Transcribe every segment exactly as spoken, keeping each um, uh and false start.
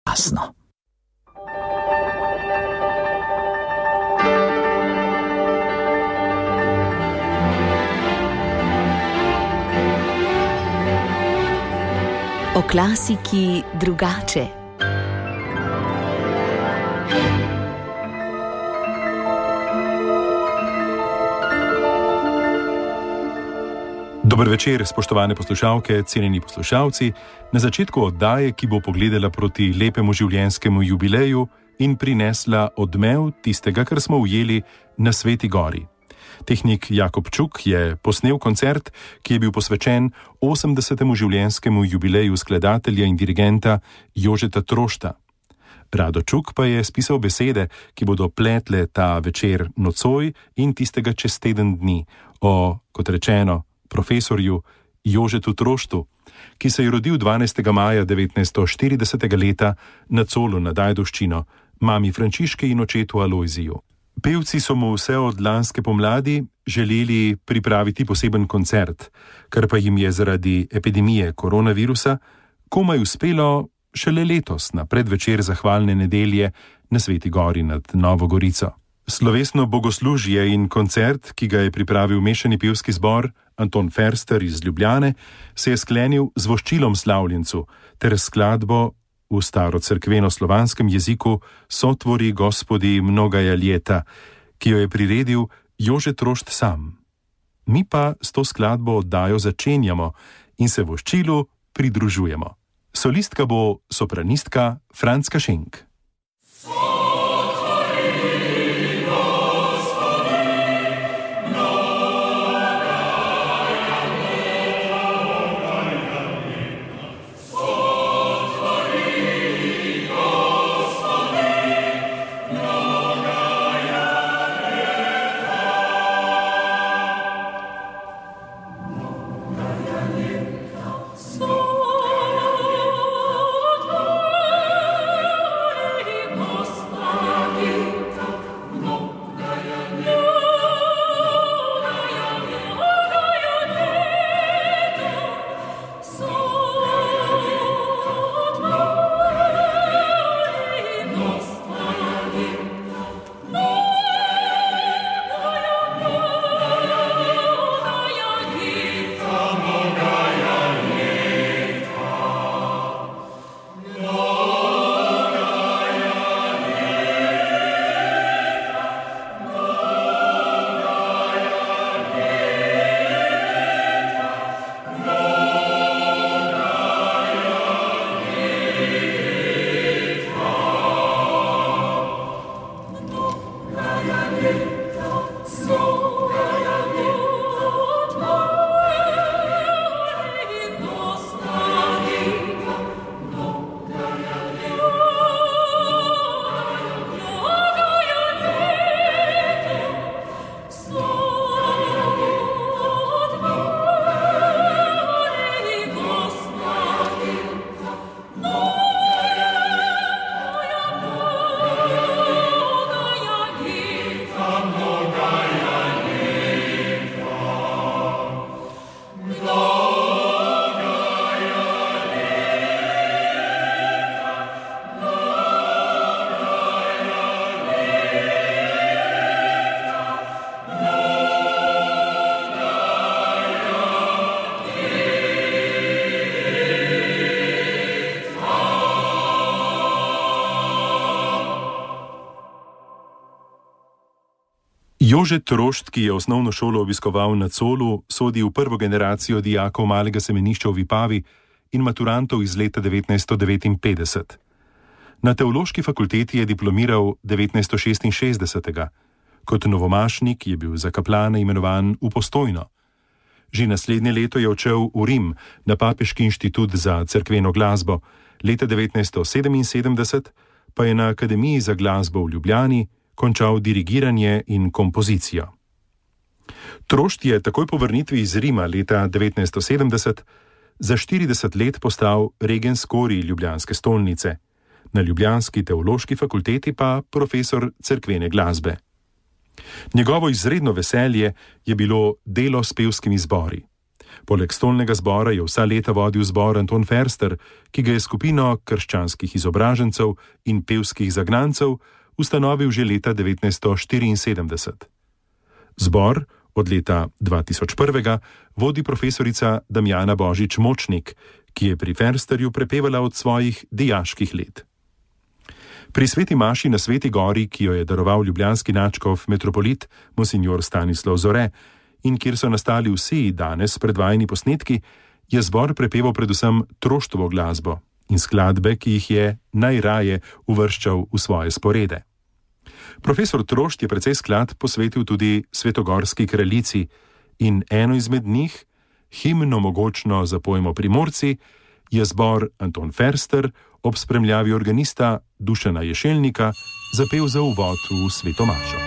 jasno. O klasiki drugače. Dober večer, spoštovane poslušalke, cenjeni poslušalci. Na začetku oddaje, ki bo pogledala proti lepemu življenjskemu jubileju in prinesla odmev tistega, kar smo ujeli na Sveti gori. Tehnik Jakob Čuk je posnel koncert, ki je bil posvečen osemdesetemu življenjskemu jubileju skladatelja in dirigenta Jožeta Trošta. Rado Čuk pa je spisal besede, ki bodo pletle ta večer nocoj in tistega čez teden dni o, kot rečeno, profesorju Jožetu Troštu, ki se je rodil dvanajstega maja devetnajststo štiridesetega leta na Colu nad Ajdovščino, mami Frančiški in očetu Alojziju. Pevci so mu vse od lanske pomladi želeli pripraviti poseben koncert, kar pa jim je zaradi epidemije koronavirusa komaj uspelo šele letos na predvečer zahvalne nedelje na Sveti gori nad Novo Gorico. Slovesno bogoslužje in koncert, ki ga je pripravil mešani pevski zbor Anton Ferster iz Ljubljane, se je sklenil z voščilom slavljencu ter skladbo v starocerkveno-slovanskem jeziku Sotvori Gospodi mnogaja ljeta, ki jo je priredil Jože Trošt sam. Mi pa s to skladbo oddajo začenjamo in se voščilu pridružujemo. Solistka bo sopranistka Franska Šenk. Jože Trošt, ki je osnovno šolo obiskoval na Colu, sodi v prvo generacijo dijakov malega semenišča v Vipavi in maturantov iz leta devetnajststo devetinpetdeset. Na teološki fakulteti je diplomiral devetnajststo šestinšestdesetega. Kot novomašnik je bil za kaplana imenovan v Postojno. Že naslednje leto je odšel v Rim na Papeški inštitut za cerkveno glasbo, leta devetnajststo sedeminsedemdeset pa je na Akademiji za glasbo v Ljubljani končal dirigiranje in kompozicijo. Trošt je takoj po vrnitvi iz Rima leta devetnajststo sedemdeset za štirideset let postal regen skori ljubljanske stolnice, na ljubljanski teološki fakulteti pa profesor cerkvene glasbe. Njegovo izredno veselje je bilo delo s pevskimi zbori. Poleg stolnega zbora je vsa leta vodil zbor Anton Ferster, ki ga je skupino krščanskih izobražencev in pevskih zagnancev ustanovil že leta devetnajststo štiriinsedemdeset. Zbor od leta dva tisoč jedan vodi profesorica Damjana Božič-Močnik, ki je pri Fersterju prepevala od svojih dijaških let. Pri sveti maši na Sveti gori, ki jo je daroval ljubljanski nadškof metropolit monsignor Stanislav Zore in kjer so nastali vsi danes predvajani posnetki, je zbor prepeval predvsem Troštovo glasbo in skladbe, ki jih je najraje uvrščal v svoje sporede. Profesor Trošt je precej skladb posvetil tudi svetogorski kraljici in eno izmed njih, himno mogočno zapojmo Primorci, je zbor Anton Ferster ob spremljavi organista Dušana Ješelnika zapel za uvod v sveto mašo.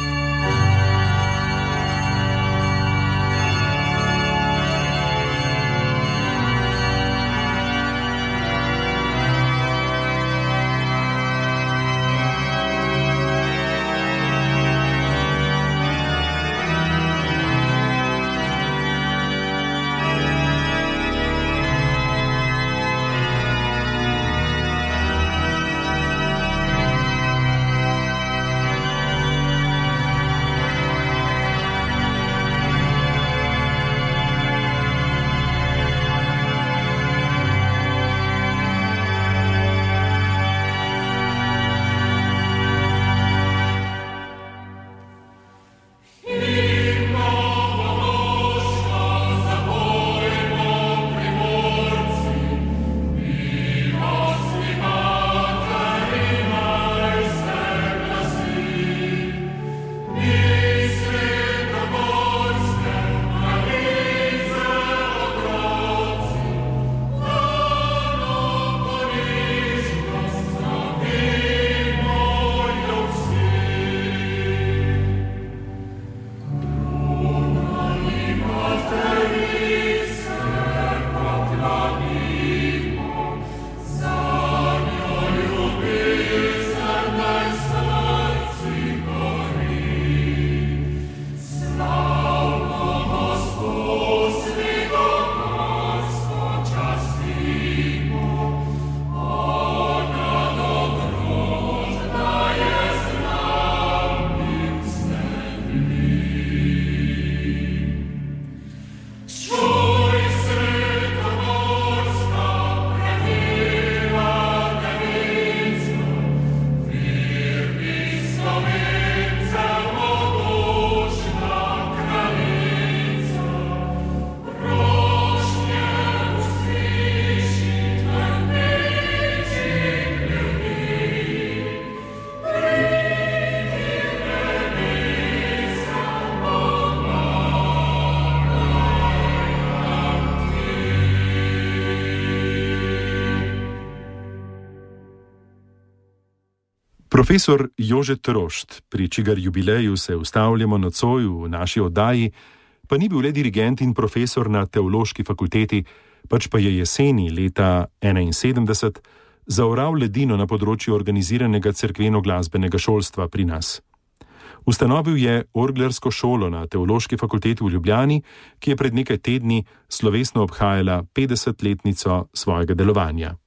Profesor Jože Trošt, pri čigar jubileju se ustavljamo nocoj v naši oddaji, pa ni bil le dirigent in profesor na Teološki fakulteti, pač pa je jeseni leta enainsedemdeset zaoral ledino na področju organiziranega cerkveno-glasbenega šolstva pri nas. Ustanovil je orglersko šolo na Teološki fakulteti v Ljubljani, ki je pred nekaj tedni slovesno obhajala petdesetletnico svojega delovanja.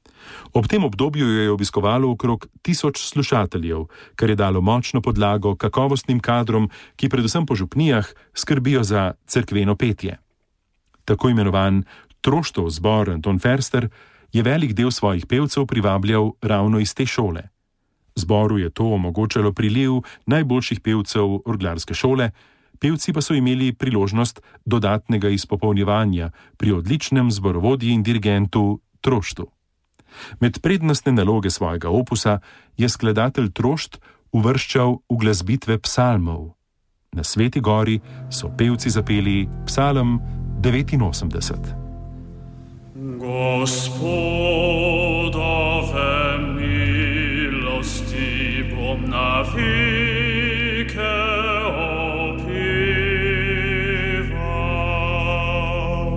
Ob tem obdobju jo je obiskovalo okrog tisoč slušateljev, kar je dalo močno podlago kakovostnim kadrom, ki predvsem po župnijah skrbijo za cerkveno petje. Tako imenovan Troštov zbor Anton Ferster je velik del svojih pevcev privabljal ravno iz te šole. Zboru je to omogočalo priliv najboljših pevcev orglarske šole, pevci pa so imeli priložnost dodatnega izpopolnjevanja pri odličnem zborovodji in dirigentu Troštu. Med prednostne naloge svojega opusa je skladatelj Trošt uvrščal uglasbitve psalmov. Na Sveti gori so pevci zapeli psalm devetinosemdeset. Gospodove milosti bom navike opeval.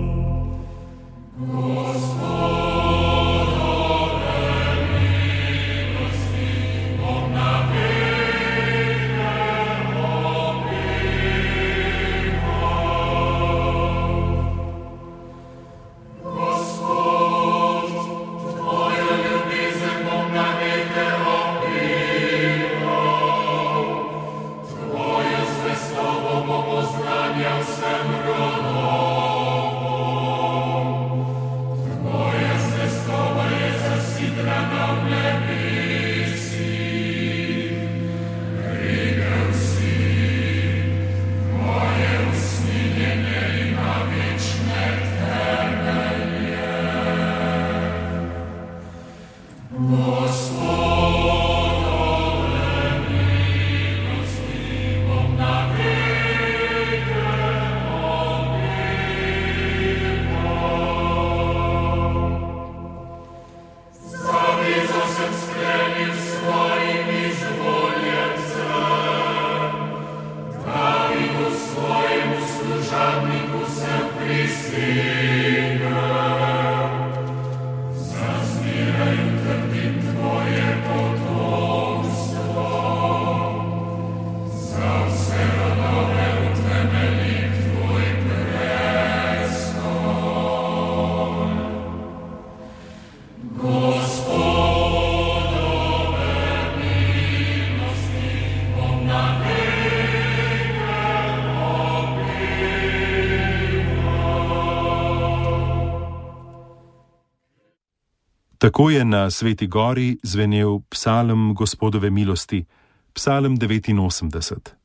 Tako je na Sveti gori zvenel psalm Gospodove milosti, psalm devetinosemdeset.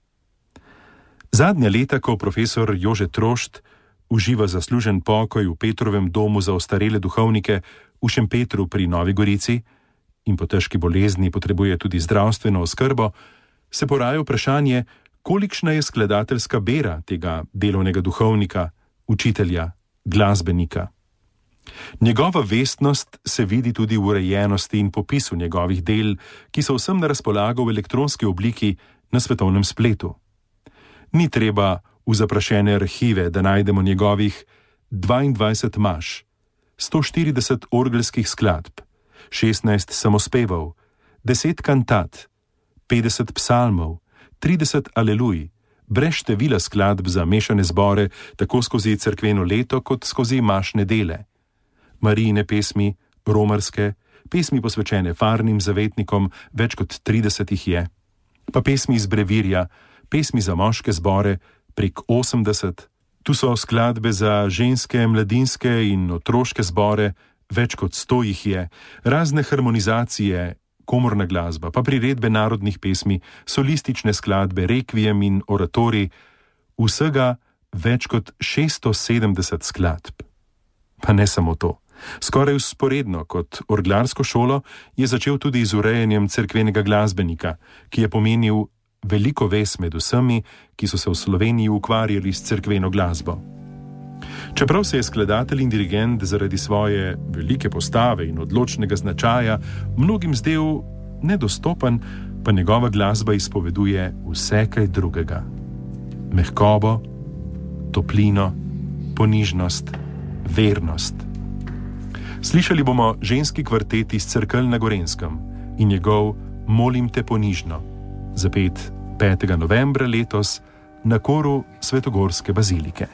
Zadnja leta, ko profesor Jože Trošt uživa zaslužen pokoj v Petrovem domu za ostarele duhovnike v Šempetru pri Novi Gorici in po težki bolezni potrebuje tudi zdravstveno oskrbo, se poraja vprašanje, kolikšna je skladateljska bera tega delovnega duhovnika, učitelja, glasbenika. Njegova vestnost se vidi tudi v urejenosti in popisu njegovih del, ki so vsem na razpolago v elektronski obliki na svetovnem spletu. Ni treba v zaprašene arhive, da najdemo njegovih dvaindvajset maš, sto štirideset orgelskih skladb, šestnajst samospevov, deset kantat, petdeset psalmov, trideset aleluj, brez števila skladb za mešane zbore, tako skozi cerkveno leto kot skozi mašne dele. Marijine pesmi, romarske, pesmi posvečene farnim zavetnikom, več kot trideset jih je, pa pesmi iz brevirja, pesmi za moške zbore, prek osemdeset, tu so skladbe za ženske, mladinske in otroške zbore, več kot sto jih je, razne harmonizacije, komorna glasba, pa priredbe narodnih pesmi, solistične skladbe, rekvijem in oratori, vsega več kot šeststo sedemdeset skladb. Pa ne samo to. Skoraj vzporedno kot orglarsko šolo je začel tudi z urejanjem cerkvenega glasbenika, ki je pomenil veliko vez med vsemi, ki so se v Sloveniji ukvarjali s cerkveno glasbo. Čeprav se je skladatelj in dirigent zaradi svoje velike postave in odločnega značaja mnogim zdel nedostopen, pa njegova glasba izpoveduje vse kaj drugega. Mehkobo, toplino, ponižnost, vernost. Slišali bomo ženski kvartet iz Cerkelj na Gorenjskem in njegov Molim te ponižno, zapet petega novembra letos na koru Svetogorske bazilike.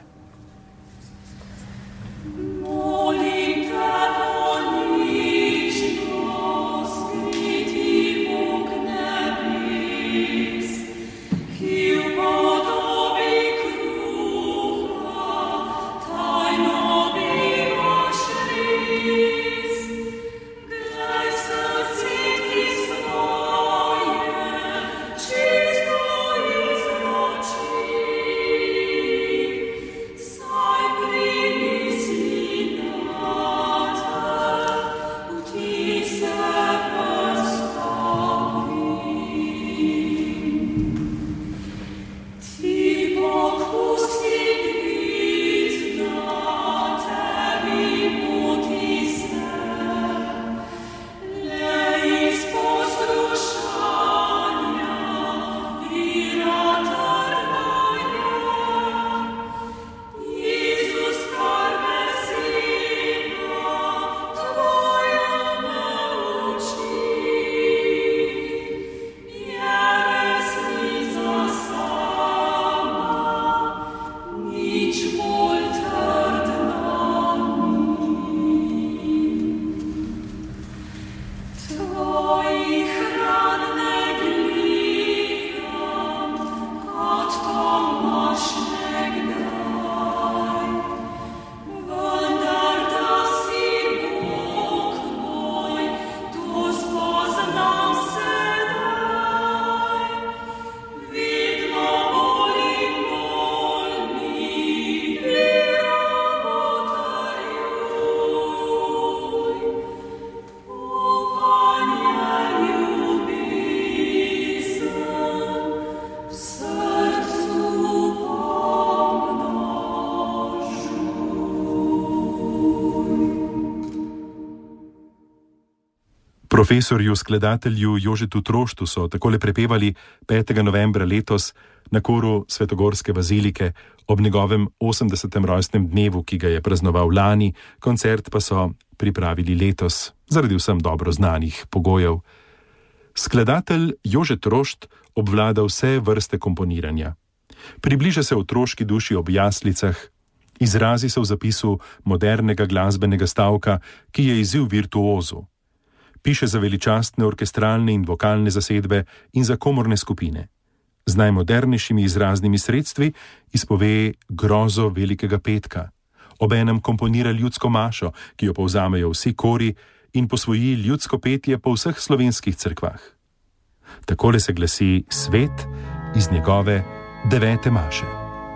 Profesorju, skladatelju Jožetu Troštu so takole prepevali petega novembra letos na koru Svetogorske bazilike ob njegovem osemdesetem rojstnem dnevu, ki ga je praznoval lani, koncert pa so pripravili letos, zaradi vsem dobro znanih pogojev. Skladatelj Jože Trošt obvlada vse vrste komponiranja. Približa se otroški duši ob jaslicah, izrazi se v zapisu modernega glasbenega stavka, ki je izziv virtuozu. Piše za veličastne orkestralne in vokalne zasedbe in za komorne skupine. Z najmodernejšimi izraznimi sredstvi izpove grozo velikega petka. Obenem komponira ljudsko mašo, ki jo povzamejo vsi kori, in posvoji ljudsko petje po vseh slovenskih cerkvah. Takole se glasi svet iz njegove devete maše.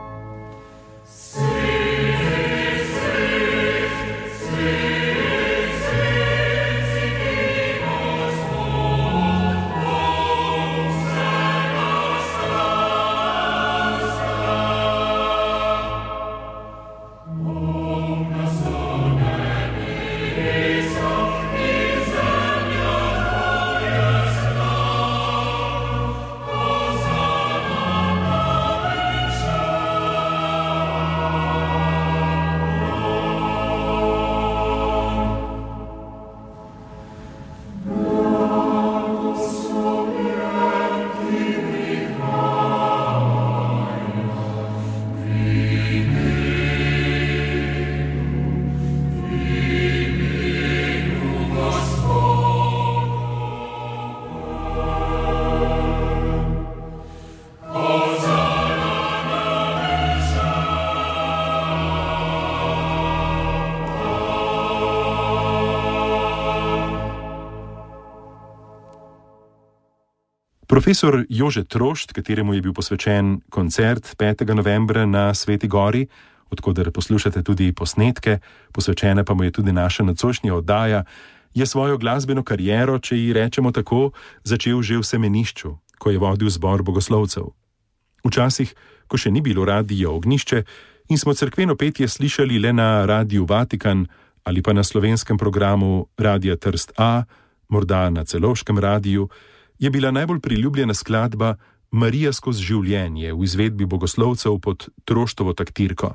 Profesor Jože Trošt, kateremu je bil posvečen koncert petega novembra na Sveti Gori, odkoder poslušate tudi posnetke, posvečena pa mu je tudi naša nocojšnja oddaja, je svojo glasbeno kariero, če ji rečemo tako, začel že v Semenišču, ko je vodil zbor bogoslovcev. Včasih, ko še ni bilo radio Ognjišče in smo cerkveno petje slišali le na Radiu Vatikan ali pa na slovenskem programu Radia Trst A, morda na Celovškem radiju, je bila najbolj priljubljena skladba Marija skozi življenje v izvedbi bogoslovcev pod Troštovo taktirko.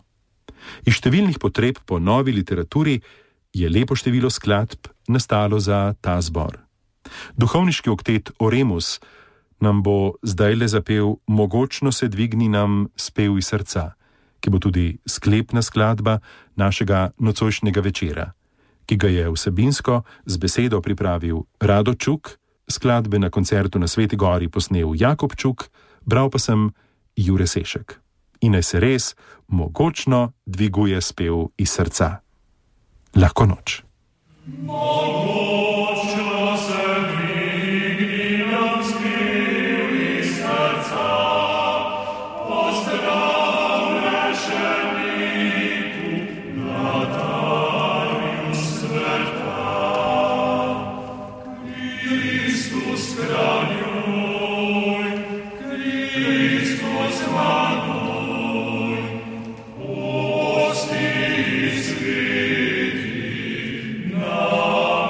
Iz številnih potreb po novi literaturi je lepo število skladb nastalo za ta zbor. Duhovniški oktet Oremus nam bo zdajle zapel Mogočno se dvigni nam spev iz srca, ki bo tudi sklepna skladba našega nocojšnjega večera, ki ga je vsebinsko z besedo pripravil Rado Čuk, skladbe na koncertu na Sveti Gori posnel Jakob Čuk, bral pa sem Jure Sešek. In naj se res mogočno dviguje spev iz srca. Lahko noč. Mogočno se dvigni nam spev iz srca, pozdravljeniku Nataliju sveta. Kristus kranjuj, Kristus manuj, osti sveti nam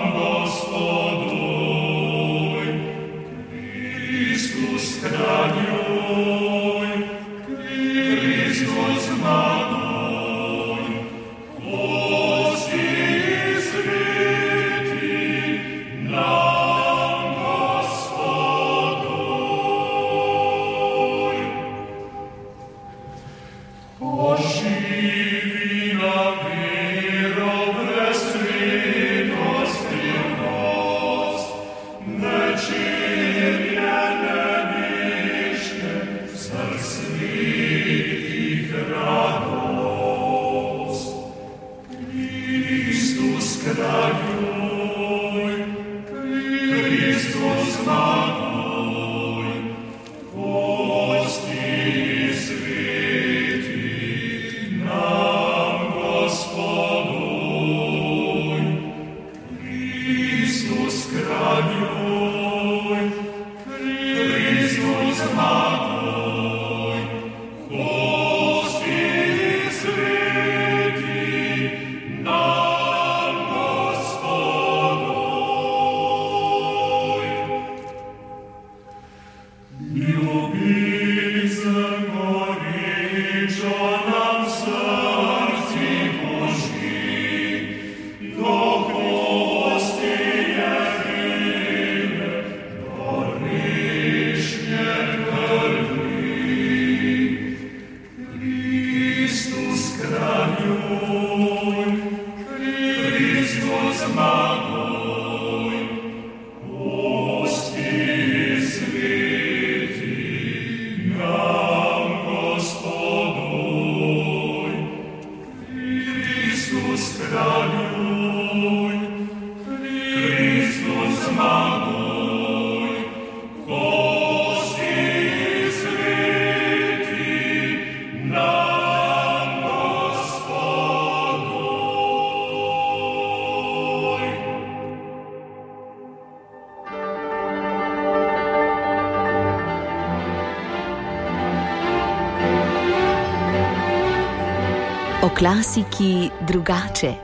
Gospoduj. Kristus kranjuj, Kristus manuj, osti sveti nam Gospoduj. O klasiki drugače.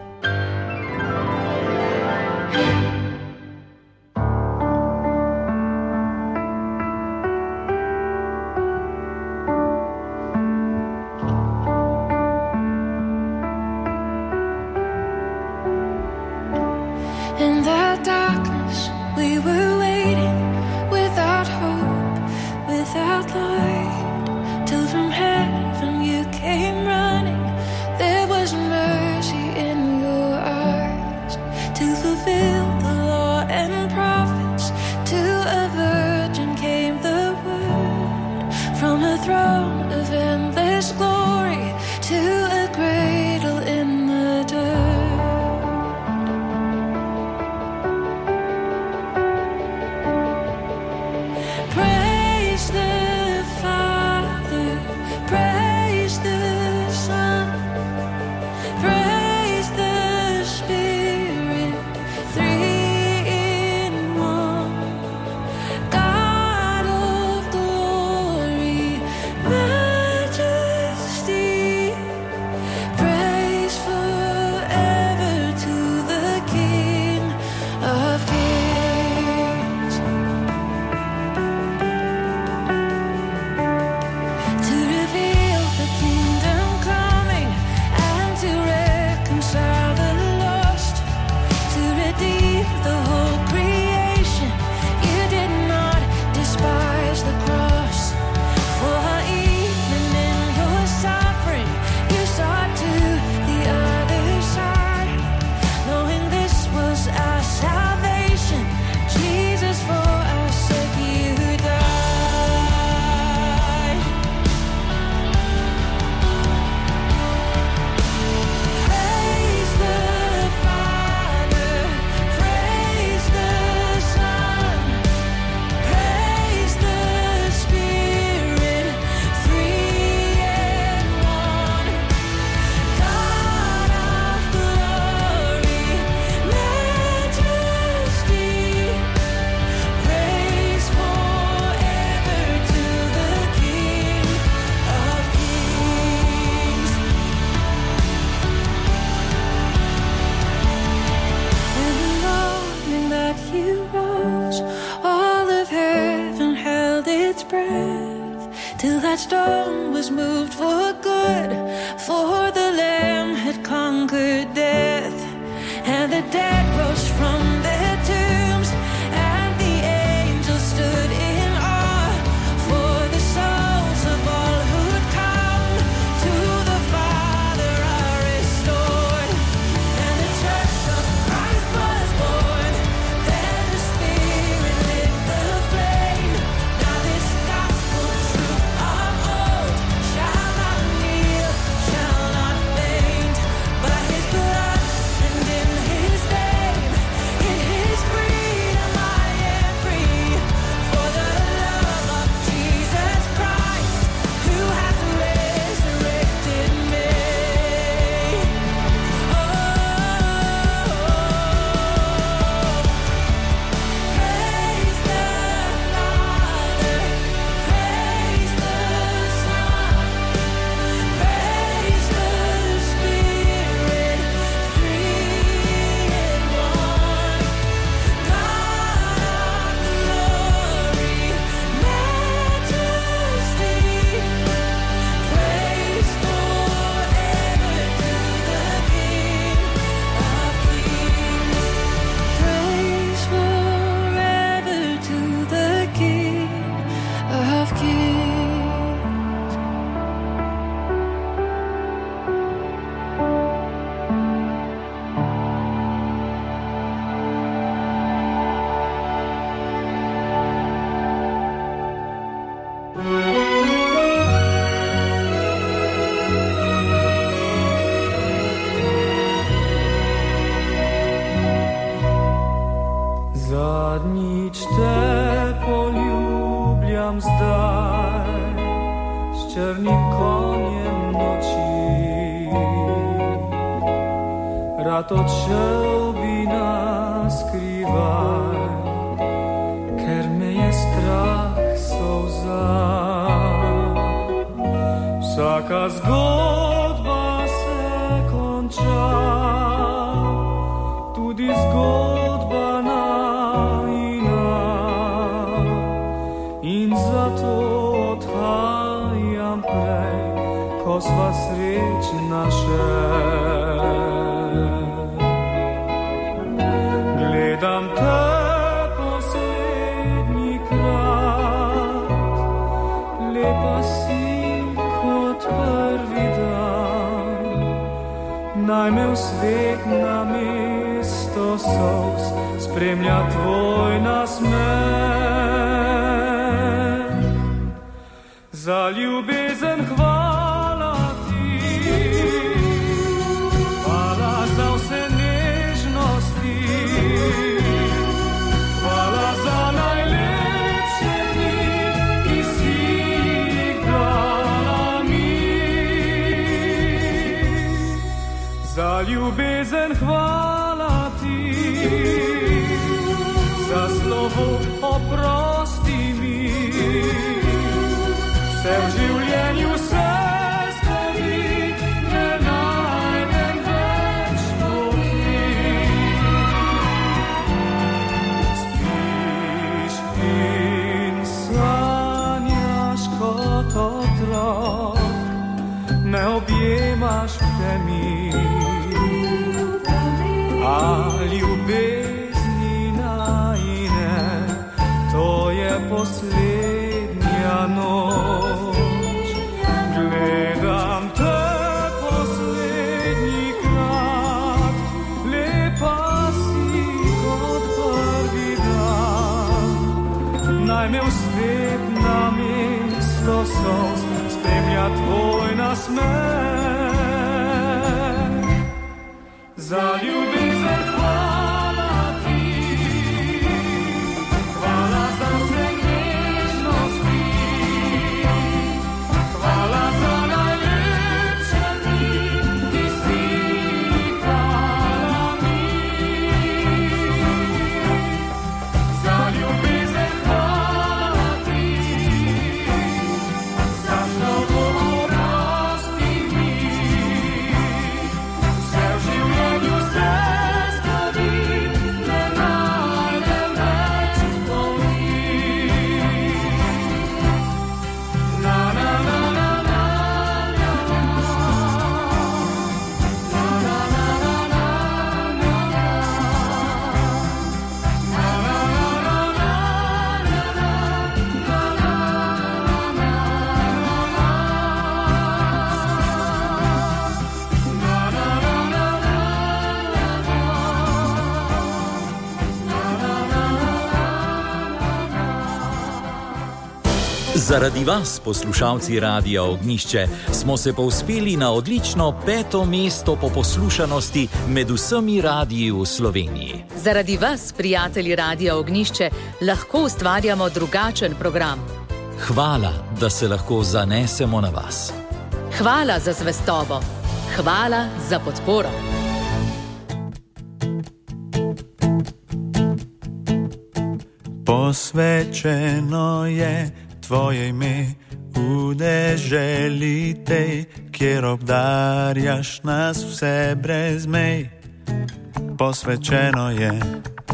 In the darkness we were waiting, without hope, without light, till from heaven you came running. There was mercy in your eyes, to fulfill the law and prophets. To a virgin came the word, from a throne of endless glory, to a cradle in the dirt. Till that storm was moved for good, for the Lamb had conquered death, and the dead rose from their tombs, and the angels stood in awe, for the souls of all who'd come to the Father are restored, and the church of Christ was born. Then the Spirit lit the flame. Now this gospel truth of old shall not kneel, shall not faint, by His blood and in His name, in His freedom I am free, for the love of Jesus Christ, who has resurrected me. Oh, praise the Father, praise the Son, praise the Spirit, three in one. God of glory, majesty, praise forever to the King of Kings. Praise forever to the King of Kings. Zadnić te poljubiam zdaj, z czernim koniem noci. Rad od šelbina skrivaj, ker me je strah solza. Vsaka zgodba se ko sva srečna še. Gledam te poslednji krat, lepa si kot prvi dan. Naj me v svet namesto solz spremlja tvoj nasmeh. Za ljubezen hvala ti, hvala za vse nežnosti, hvala za najlepše dni, ki si jih dala mi. Za ljubezen hvala ti, za slovo oprosti mi. Vse v življenju se zgodi, ne najdem več poti. Spiš in sanjaš kot otrok, me objemaš v temi, a ljubezni najine, to je poslednja noč. Gledam te poslednji krat, lepa si kot prvi dan. Naj me v svet namesto solz spremlja tvoj nasmeh. Za ljubezen hvala ti, hvala za vse nežnosti, hvala za najlepše dni, ki si jih dala mi. Za ljubezen hvala ti, za slovo oprosti mi. Vse v življenju se zgodi, ne najdem več poti. Na na na na na na na, na na na na na na, na na na na na Zaradi vas, poslušalci Radia Ognjišče, smo se povzpeli na odlično peto mesto po poslušanosti med vsemi radiji v Sloveniji. Zaradi vas, prijatelji Radia Ognjišče, lahko ustvarjamo drugačen program. Hvala, da se lahko zanesemo na vas. Hvala za zvestobo. Hvala za podporo. Posvečeno je tvoje ime v deželi tej, kjer obdarjaš nas vse brez mej. Posvečeno je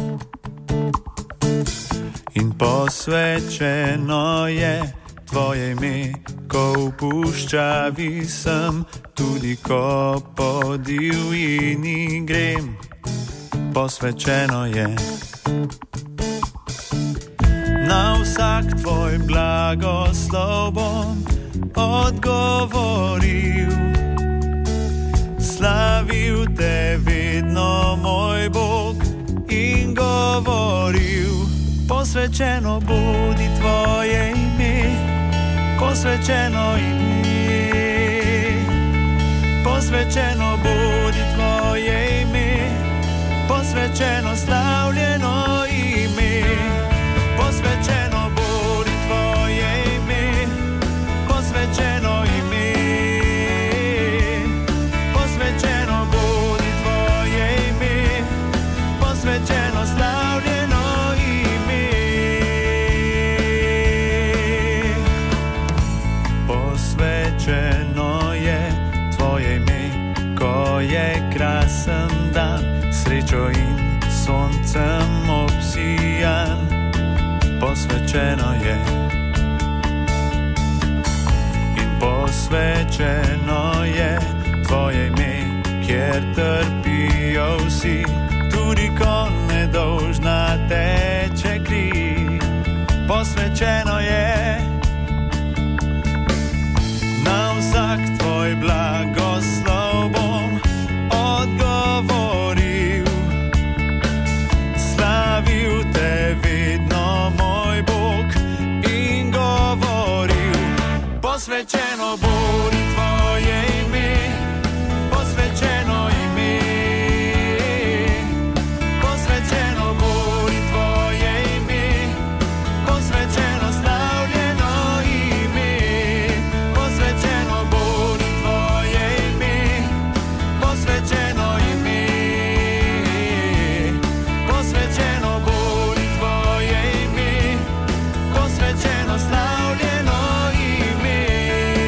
in posvečeno je tvoje ime, ko v puščavi sem, tudi ko po divjini grem. Posvečeno je. Na vsak tvoj blagoslov bom odgovoril, slavil te vedno, moj Bog, in govoril. Posvečeno bodi tvoje ime, posvečeno ime, posvečeno bodi tvoje ime, posvečeno slavljeno ime. Posvečeno bodi tvoje ime, posvečeno ime, posvečeno bodi tvoje ime, posvečeno slavljeno ime. Posvečeno je tvoje ime, ko je krasen dan, srečo in soncem obsijan. Posvečeno je in posvečeno posvečeno je tvoje ime, kjer trpijo vsi, tudi ko nedolžna teče kri. Posvečeno je na vsak tvoj blagoslov bom odgovoril, slavil te vedno moj Bog in govoril. Posvečeno bodi tvoje ime, posvečeno ime, posvečeno bodi tvoje ime, posvečeno slavljeno ime, posvečeno bodi tvoje ime, posvečeno ime, posvečeno bodi tvoje ime, posvečeno slavljeno ime.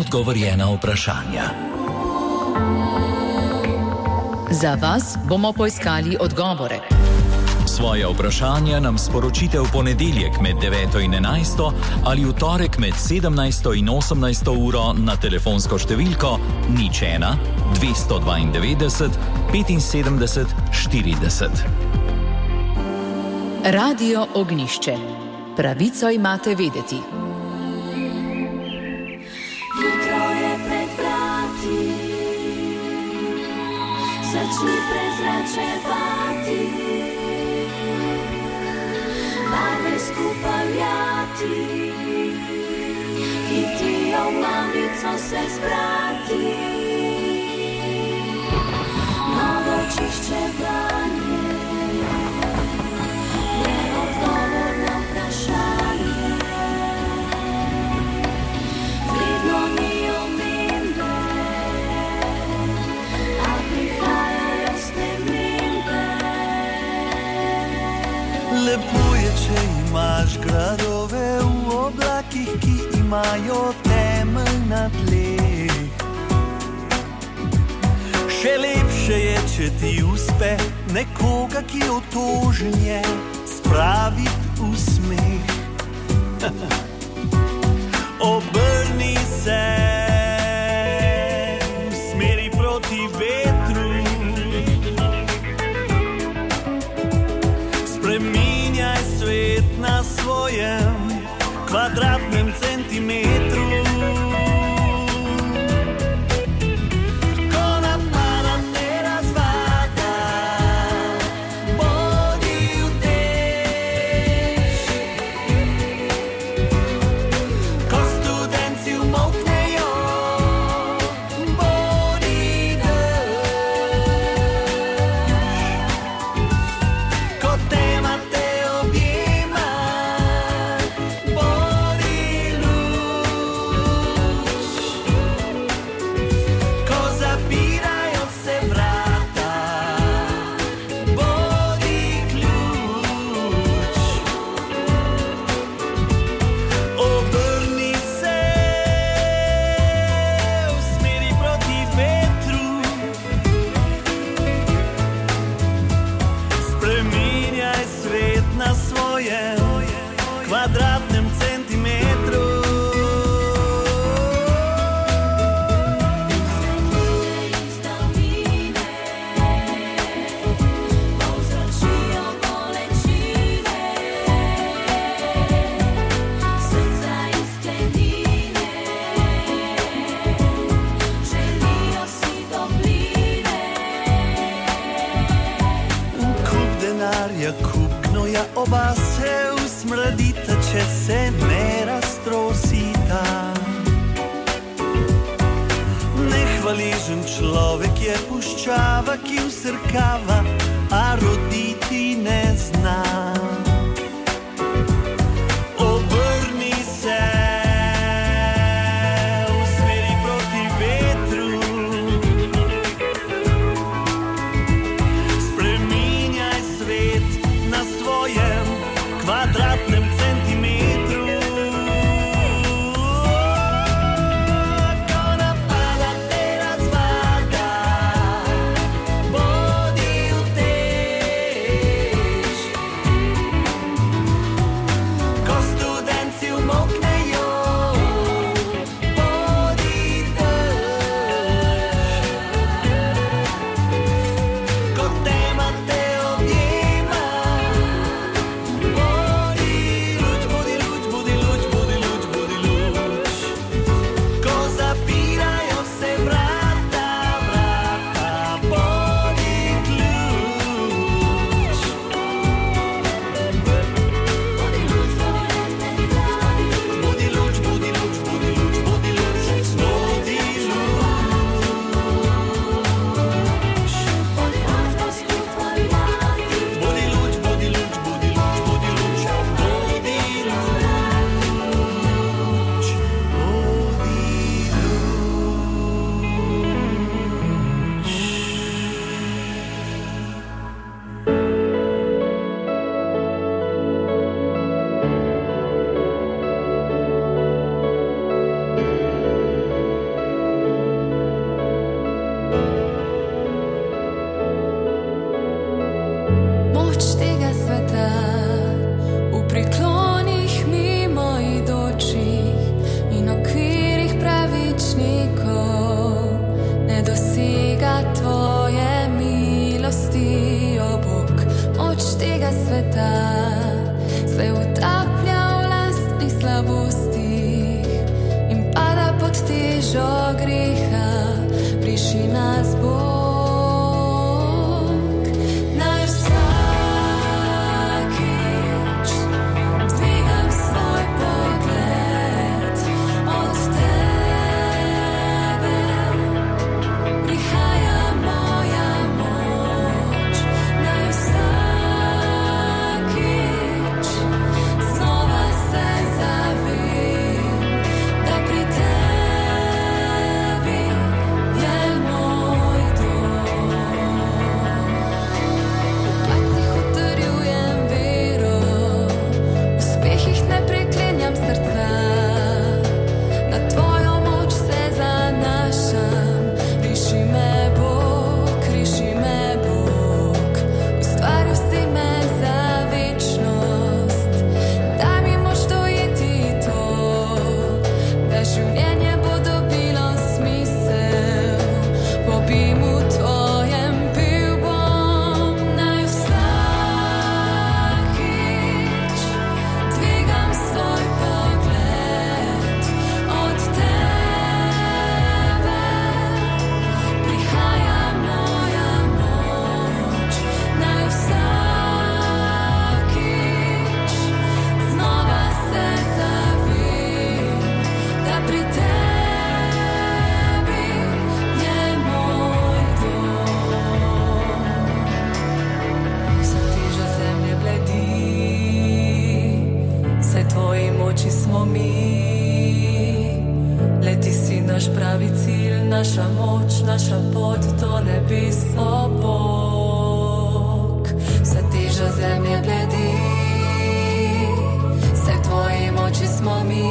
neodgovorjena vprašanja. Za vas bomo poiskali odgovore. Svoje vprašanja nam sporočite v ponedeljek med deveto in enajsto ali v torek med sedemnajsto in osemnajsto uro na telefonsko številko nič ena dvesto dvaindevetdeset petinsedemdeset štirideset. Radio Ognjišče. Pravico imate vedeti. Jutro je pred vrati, začni prezračevati, barve skupaj vjati, hitijo mamico se zbrati. Novo čiščevanje je odgovor na vprašanje. Vedno ni omembe, a prihajajo spremembe. Lepo je, če imaš gradove v oblakih, ki imajo temelj na tleh. Še lepše je, če ti uspe nekoga, ki otožen je, spraviti v smeh. Obrni se v smeri proti vetru, spreminjaj svet na svojem kvadratnem centimetru. Oba se usmrdita, če se ne raztrosita. Nehvaležen človek je puščava, ki vsrkava, a roditi ne zna. Obrni se v smeri proti vetru, spreminjaj svet na svojem kvadratnem centimetru. Ko napada te razvada, bodi utež. slabostih in pada pod težo greha, priši nas Bog. Naj vsakič dvigam svoj pogled od tebe, prihaja moja moč. Naj vsakič znova se zavem, da pri tebi je moj dom. V padcih utrjujem vero, v uspehih ne preklenjam srca, na tvojo moč se zanašam. Riši me Bog, riši me Bog, ustvaril si me za večnost. Daj mi moč dojeti to, da življenje bo dobilo smisel. V objimu tvojem pil bom. Naj vsakič dvigam svoj pogled od tebe, prihaja moja moč. Naj vsakič znova se zavem, da pri tebi je moj dom. Vsa teža zemlje bledi, saj tvoji moči smo mi. Le ti si naš pravi cilj, naša moč, naša pot do nebes, o Bog. Vsa teža zemlje bledi, saj tvoji moči smo mi.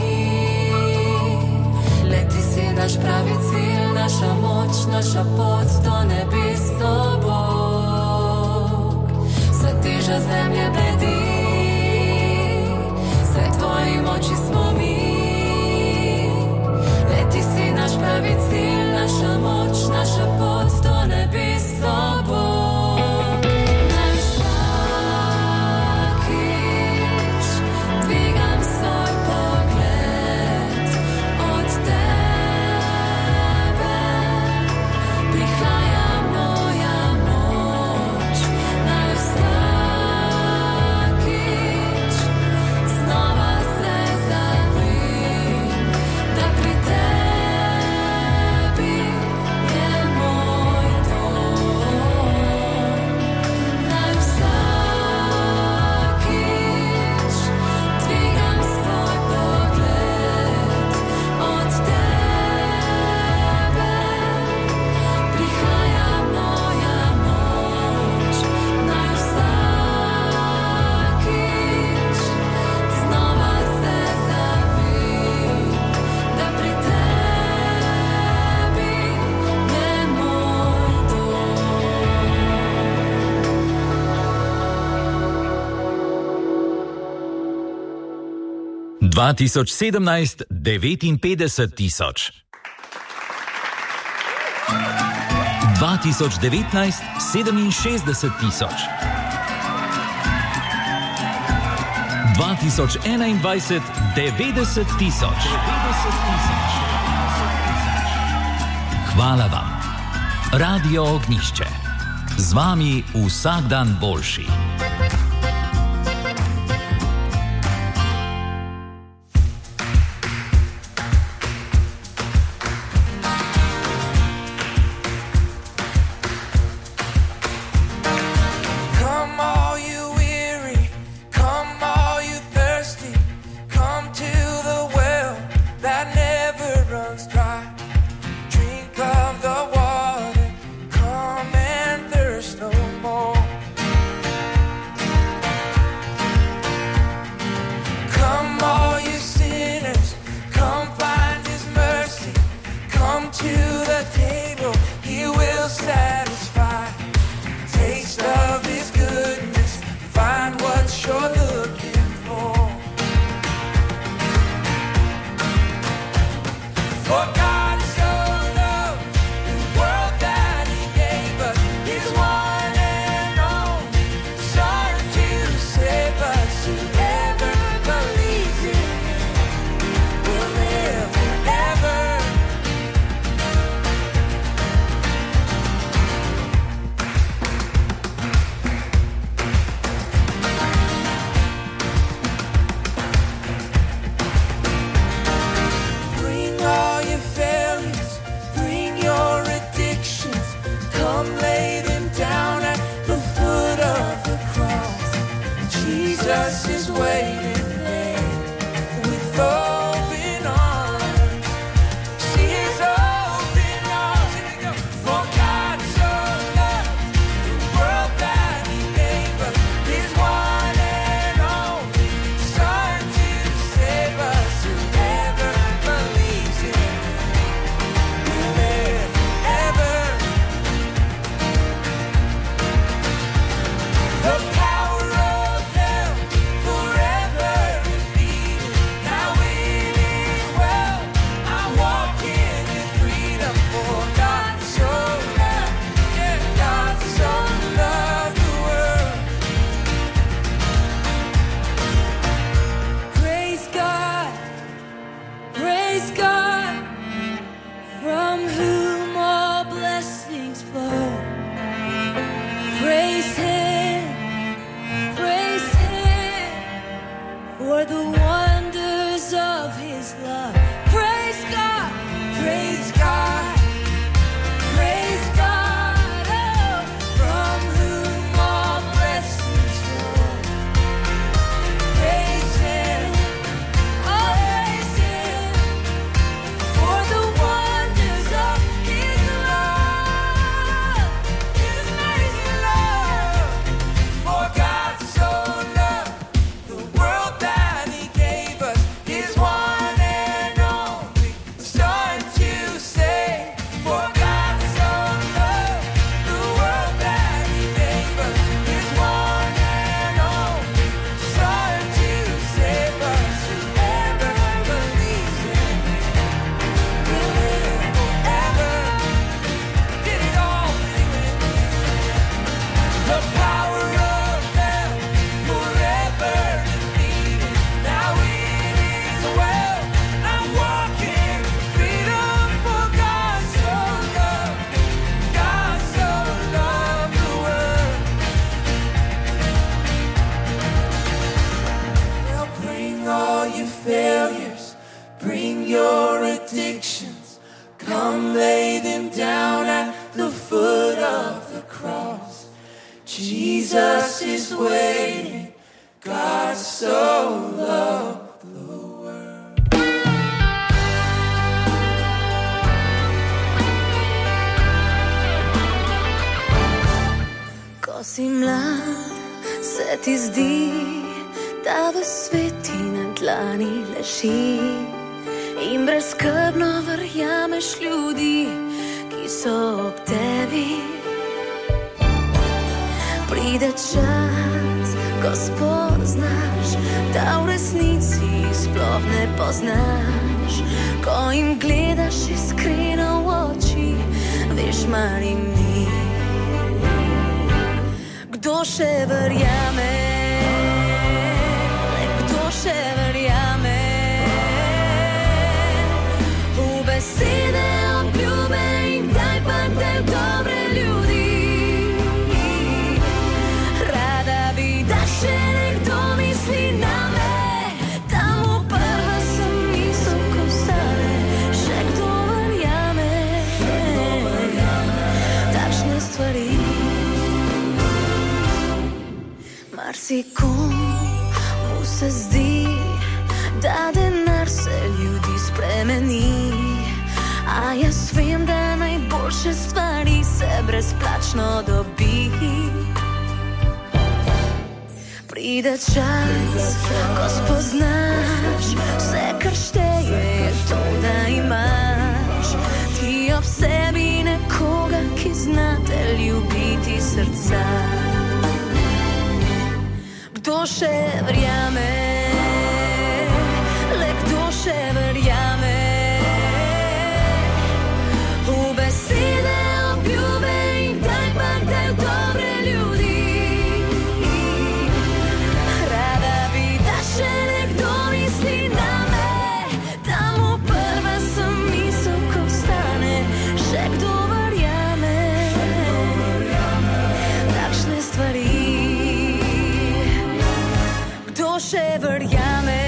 Le ti si naš pravi cilj, naša moč, naša pot do nebes, o Bog. Vsa teža zemlje bledi, saj tvoji moči smo mi. Le ti si naš pravi cilj, naša moč, naša pot do nebes, o Bog. Naj vsakič dvigam svoj pogled od tebe, prihaja moja moč. Naj vsakič znova se zavem, da pri tebi je moj dom. Naj vsakič dvigam svoj pogled od tebe, prihaja moja moč. Naj vsakič znova se zavem, da pri tebi je moj dom. dva tisoč sedemnajst devetinpetdeset tisoč. dva tisoč devetnajst sedeminšestdeset tisoč. dva tisoč enaindvajset devetdeset tisoč. Hvala vam. Radio Ognjišče. Z vami vsak dan boljši. Come all you weary, come all you thirsty, come to the well that never runs dry. Drink of the water, come and thirst no more. of his love. Praise God, praise God, praise God, oh, from whom all blessings flow. Praise him, oh, praise him, for the wonders of his love, his amazing love. For God so loved the world that he gave us his one and only Son to save. For God so loved the world that he gave us his one and only Son to save us. Whoever believes in him will live forever. Did it all for you and me. The power of hell forever defeated. Now it is well. I'm walking in freedom. For God so loved, God so loved the world. Now bring all your failures, bring your addictions. Come lay them down at the foot of the cross. Jesus is waiting. God so loved the world. Ko si mlad, se ti zdi, da v sveti na dlani leži in brezskrbno verjameš ljudi, ki so ob tebi. Pride čas, ko spoznaš, da v resnici sploh ne poznaš. Ko jim gledaš iskreno v oči, veš, mar jim ni. Kdo še verjame? Kdo še verjame? V besede, obljube in daj pa te dobre ljudi. Rada bi, da še nekdo misli name, da mu prva sem misel, ko stane. Še kdo verjame? Takšne stvari. Marsikomu se zdi, da denar se ljudi spremeni, a jaz vem, da najboljše stvari se brezplačno dobi. Pride čas, ko spoznaš, vse, kar šteje, je to, da imaš ti ob sebi nekoga, ki znate ljubiti srca. Kdo še verjame? Le kdo še verjame? V besede, obljube in daj pa te dobre ljudi. Rada bi, da še nekdo misli name, da mu prva sem misel, ko stane. Še kdo verjame? Takšne stvari. Kdo še verjame?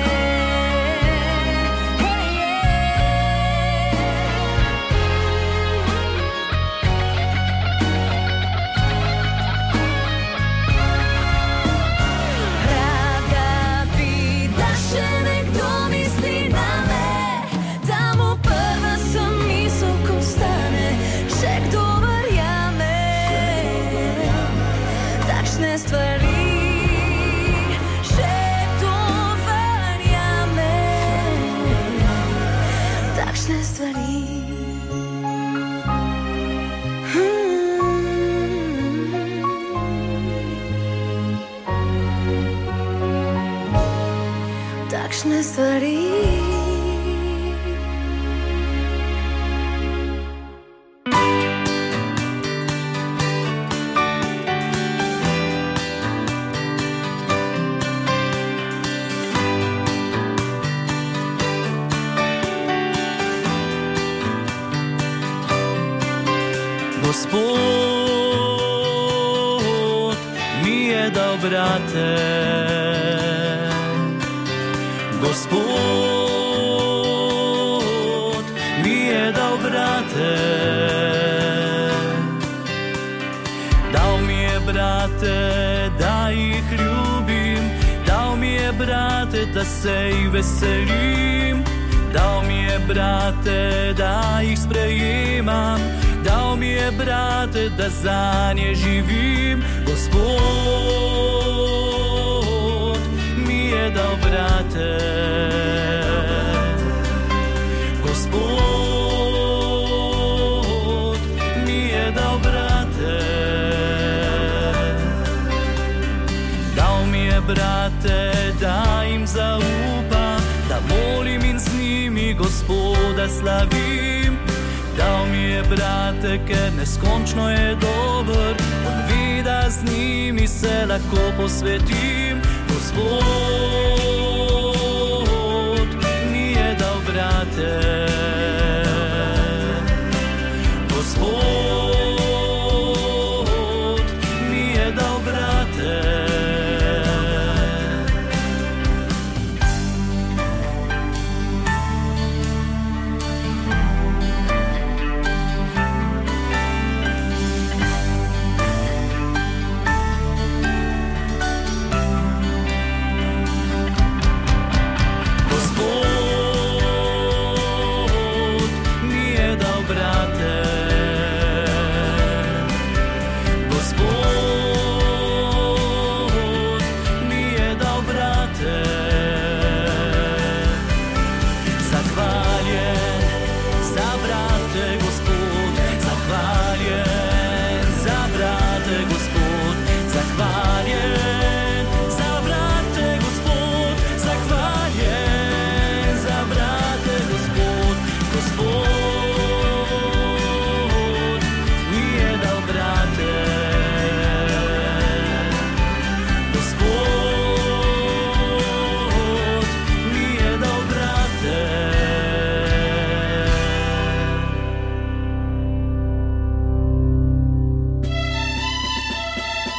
Rada bi, da še nekdo misli name, da mu prva sem misel, ko stane. Še kdo verjame? Takšne stvari. Takšne stvari. Hmm. Takšne stvari. Gospod mi je dal brate, Gospod dal brate. Dal mi je brate, da jih ljubim, dal mi je brate, da se jih veselim, dal mi je brate, da jih sprejemam, dal mi je brate, da zanje živim. Gospod mi je dal brate, Gospod mi je dal brate, dal mi je brate, da jim zaupam, da molim in z njimi Gospoda slavim. Dal mi je brate, ker neskončno je dober, on ve, da z njimi se lahko posvetim. Gospod mi je dal brate, Gospod mi je dal brate.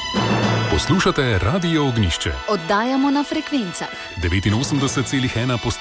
Poslušate Radio Ognišče. Oddajamo na frekvencah devetinosemdeset celih ena postojanka.